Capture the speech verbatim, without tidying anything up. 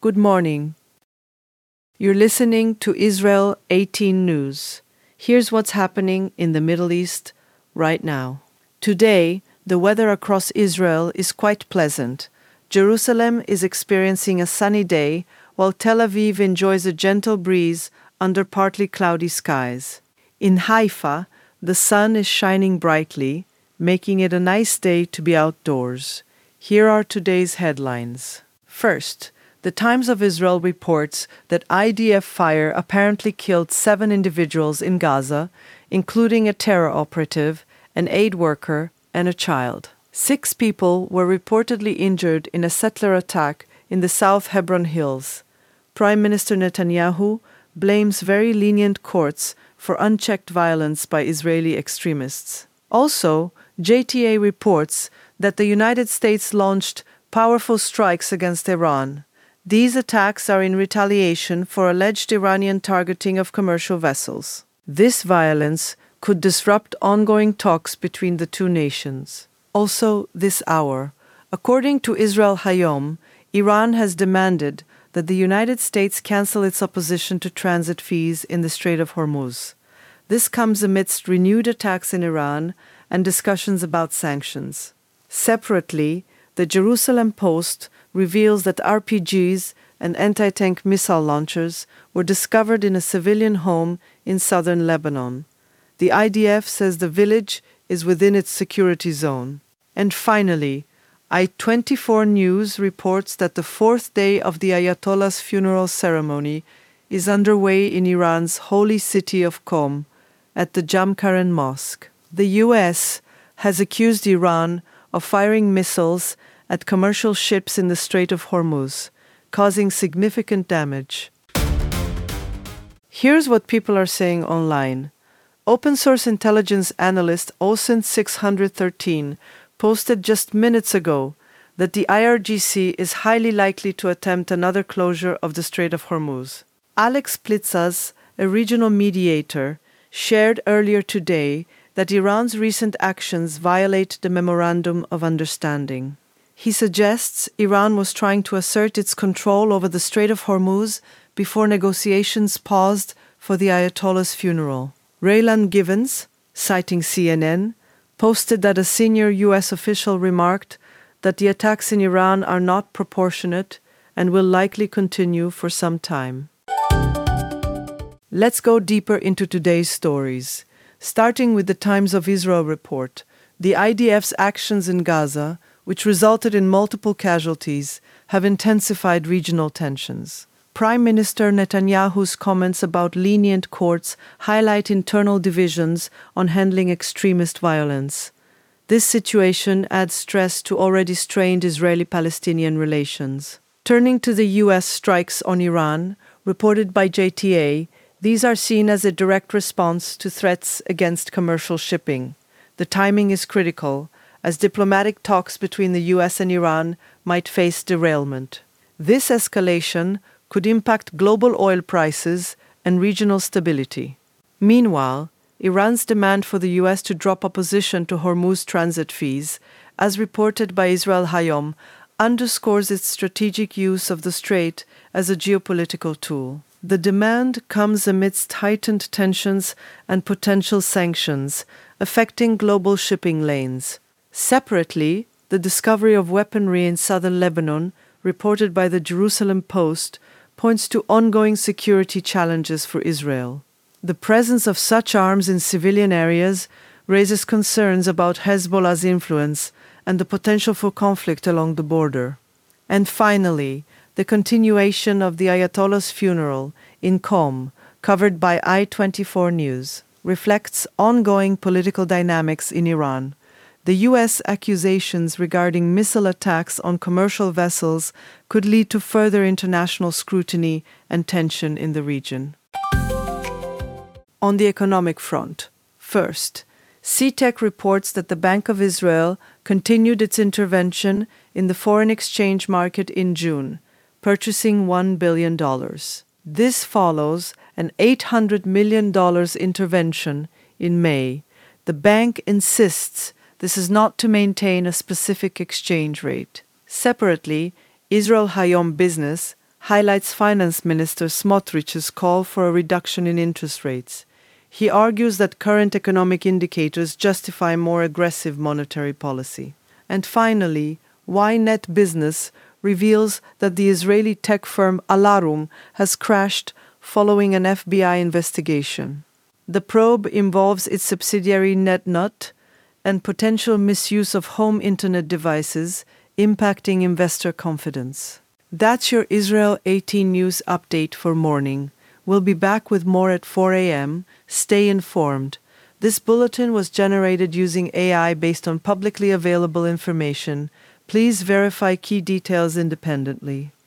Good morning. You're listening to Israel eighteen News. Here's what's happening in the Middle East right now. Today, the weather across Israel is quite pleasant. Jerusalem is experiencing a sunny day, while Tel Aviv enjoys a gentle breeze under partly cloudy skies. In Haifa, the sun is shining brightly, making it a nice day to be outdoors. Here are today's headlines. First, the Times of Israel reports that I D F fire apparently killed seven individuals in Gaza, including a terror operative, an aid worker, and a child. Six people were reportedly injured in a settler attack in the South Hebron Hills. Prime Minister Netanyahu blames very lenient courts for unchecked violence by Israeli extremists. Also, J T A reports that the United States launched powerful strikes against Iran. These attacks are in retaliation for alleged Iranian targeting of commercial vessels. This violence could disrupt ongoing talks between the two nations. Also, this hour, according to Israel Hayom, Iran has demanded that the United States cancel its opposition to transit fees in the Strait of Hormuz. This comes amidst renewed attacks in Iran and discussions about sanctions. Separately, the Jerusalem Post reveals that R P Gs and anti-tank missile launchers were discovered in a civilian home in southern Lebanon. The I D F says the village is within its security zone. And finally, I twenty-four News reports that the fourth day of the Ayatollah's funeral ceremony is underway in Iran's holy city of Qom at the Jamkaren Mosque. The U S has accused Iran of firing missiles at commercial ships in the Strait of Hormuz, causing significant damage. Here's what people are saying online. Open source intelligence analyst O S I N six thirteen posted just minutes ago that the I R G C is highly likely to attempt another closure of the Strait of Hormuz. Alex Plitzas, a regional mediator, shared earlier today that Iran's recent actions violate the Memorandum of Understanding. He suggests Iran was trying to assert its control over the Strait of Hormuz before negotiations paused for the Ayatollah's funeral. Raylan Givens, citing C N N, posted that a senior U S official remarked that the attacks in Iran are not proportionate and will likely continue for some time. Let's go deeper into today's stories. Starting with the Times of Israel report, the I D F's actions in Gaza, which resulted in multiple casualties, have intensified regional tensions. Prime Minister Netanyahu's comments about lenient courts highlight internal divisions on handling extremist violence. This situation adds stress to already strained Israeli-Palestinian relations. Turning to the U S strikes on Iran, reported by J T A, these are seen as a direct response to threats against commercial shipping. The timing is critical, as diplomatic talks between the U S and Iran might face derailment. This escalation could impact global oil prices and regional stability. Meanwhile, Iran's demand for the U S to drop opposition to Hormuz transit fees, as reported by Israel Hayom, underscores its strategic use of the strait as a geopolitical tool. The demand comes amidst heightened tensions and potential sanctions affecting global shipping lanes. Separately, the discovery of weaponry in southern Lebanon, reported by the Jerusalem Post, points to ongoing security challenges for Israel. The presence of such arms in civilian areas raises concerns about Hezbollah's influence and the potential for conflict along the border. And finally, the continuation of the Ayatollah's funeral in Qom, covered by I twenty-four News, reflects ongoing political dynamics in Iran. The U S accusations regarding missile attacks on commercial vessels could lead to further international scrutiny and tension in the region. On the economic front, first, C T E C reports that the Bank of Israel continued its intervention in the foreign exchange market in June, purchasing one billion dollars. This follows an eight hundred million dollars intervention in May. The bank insists this is not to maintain a specific exchange rate. Separately, Israel Hayom Business highlights Finance Minister Smotrich's call for a reduction in interest rates. He argues that current economic indicators justify more aggressive monetary policy. And finally, Ynet Business reveals that the Israeli tech firm Alarum has crashed following an F B I investigation. The probe involves its subsidiary NetNut and potential misuse of home internet devices, impacting investor confidence. That's your Israel eighteen News update for morning. We'll be back with more at four a.m. Stay informed. This bulletin was generated using A I based on publicly available information. Please verify key details independently.